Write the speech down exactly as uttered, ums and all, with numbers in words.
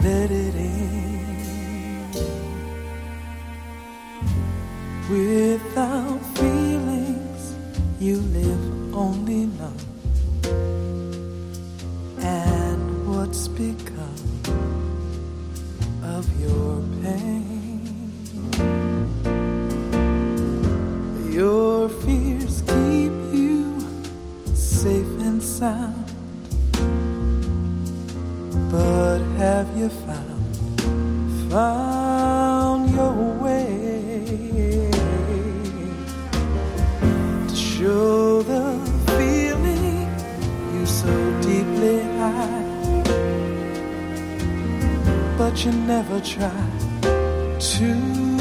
let it in. Without feelings, you live only numb. And what's become of your pain? Your fears keep you safe and sound, but have you found, found your way to show the feeling you so deeply hide, but you never try to